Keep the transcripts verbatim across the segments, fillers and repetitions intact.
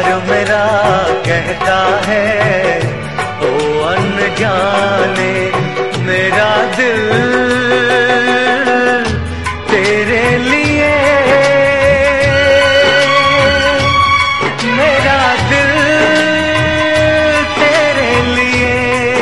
प्यार मेरा कहता है ओ अनजाने, मेरा दिल तेरे लिए, मेरा दिल तेरे लिए।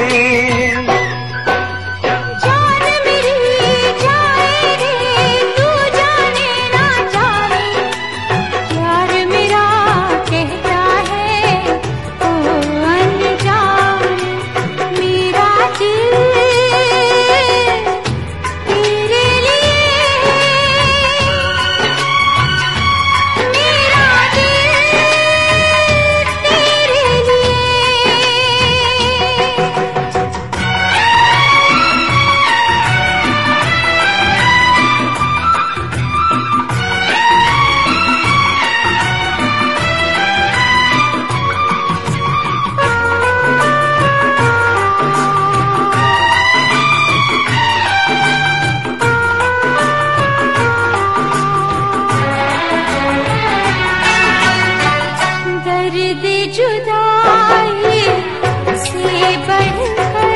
जान मेरी जाए रे तू जाने ना जाने, प्यार मेरा कहता है ओ अनजाने, मेरा दिल तेरे लिए, मेरा दिल तेरे लिए। दर्द जुदाई से बढ़कर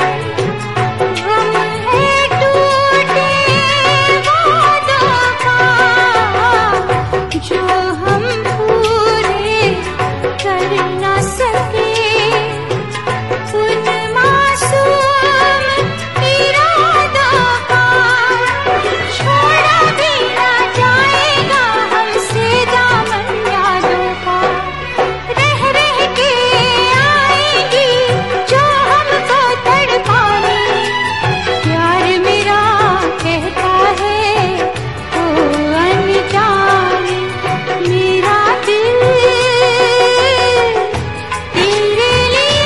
गम है टूटे वादों का, जो हम पूरे कर न सके उन मासूम इरादों का। छोड़ा भी न जाएगा हमसे दामन यादों का, रह रह के आएंगी जो हमको तड़पाने, प्यार मेरा कहता है ओ अनजाने, मेरा दिल तेरे लिए,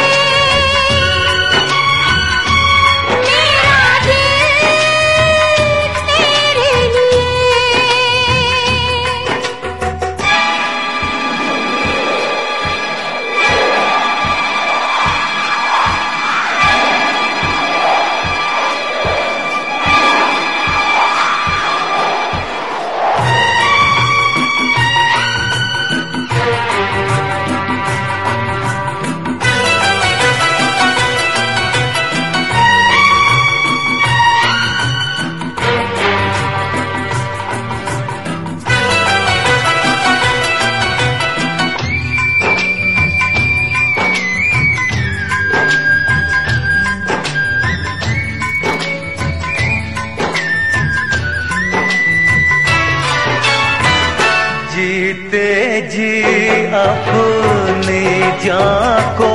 मेरा दिल तेरे लिए। जीते जी अपनी जान को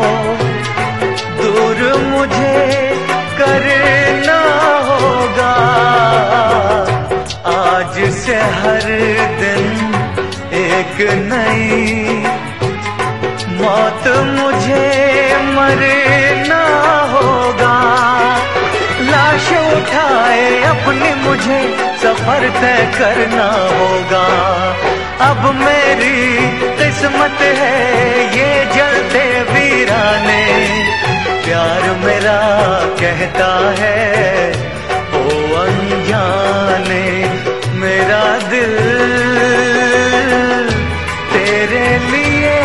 दूर मुझे करना होगा, आज से हर दिन एक नई मौत मुझे मरना होगा। लाश उठाए अपनी मुझे सफर तय करना होगा, अब मेरी किस्मत है ये जलते वीराने, प्यार मेरा कहता है ओ अनजाने, मेरा दिल तेरे लिए,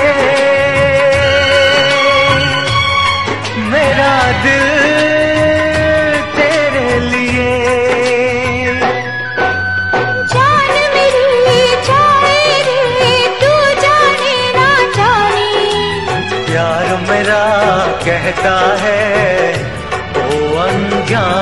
मेरा दिल तेरे लिए। जान मेरी जाए रे तू जाने ना जाने, प्यार मेरा कहता है ओ अनजाने।